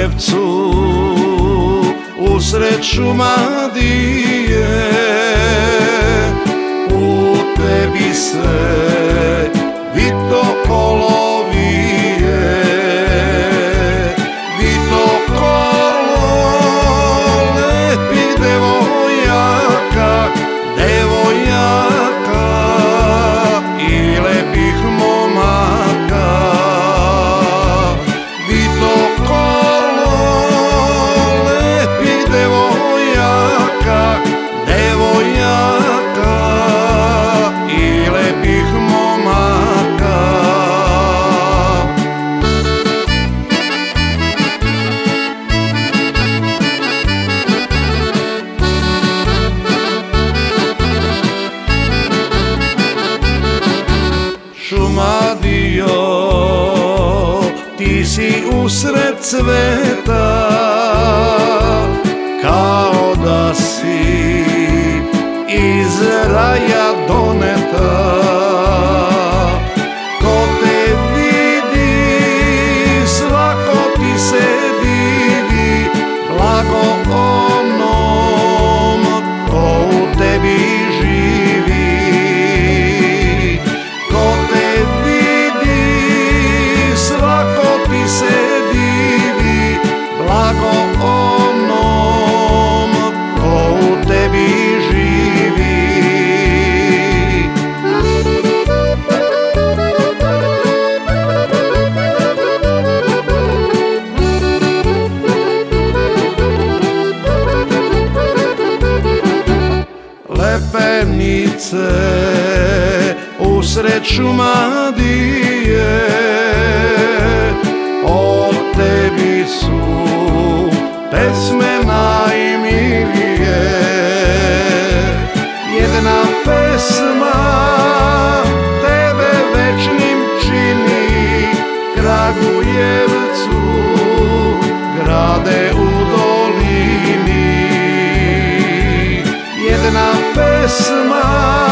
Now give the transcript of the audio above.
Kragujevcu usred Šumadije, u tebi se vito kolo vije, vito kolo lepih devojaka, devojaka i lepih momaka. Vito kolo lepih devojaka, devojaka i lepih momaka. Šumadijo, ti si usred cveta, kao da si iz raja doneta. Ko te vidi, svako ti se divi, blago onom ko u tebi živi. Ko te vidi, svako ti se divi, blago onom ko u tebi živi. Lepenice usred Šumadije, o tebi su pesme najmilije. Jedna pesma tebe večnim čini, Kragujevcu, grade u dolini. Jedna pesma